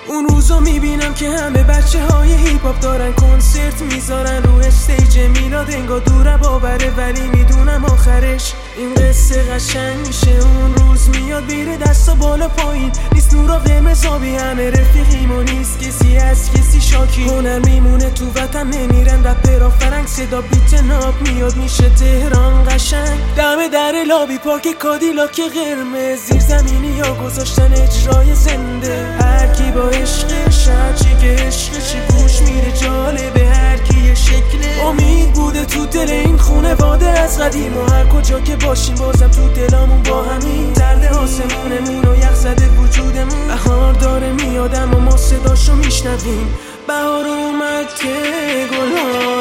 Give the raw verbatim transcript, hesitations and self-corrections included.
اون روزا میبینم که همه بچه های هیپ هاپ دارن کنسرت میذارن رو استیج میلاد، انگار دوره باوره ولی میدونم آخرش این قصه قشنگ میشه. اون روز میاد میره دستا بالا پایین، نیست نورا قرمز آبی، همه رفیقیم و نیست کسی از کسی شاکی. هنر میمونه تو وطن نمیرن، رپرها فرنگ صدا بیت ناب میاد میشه تهران قشنگ. دم در لابی پارک کادیلاک قرمز، زیر زمینی یا گذاشتن اجرای زنده. هر کی با عشقش هرچی که عشقشی گوش میره، جالبه هر کی یه شکله. امید بوده تو دل این خونه واده از قدیم، و هر کجا که باشیم بازم تو دلامون با همین درد آسمونمون و یخ زده وجودمون. بهار داره میادم و ما صداشو میشنویم، بهار اومد که گلها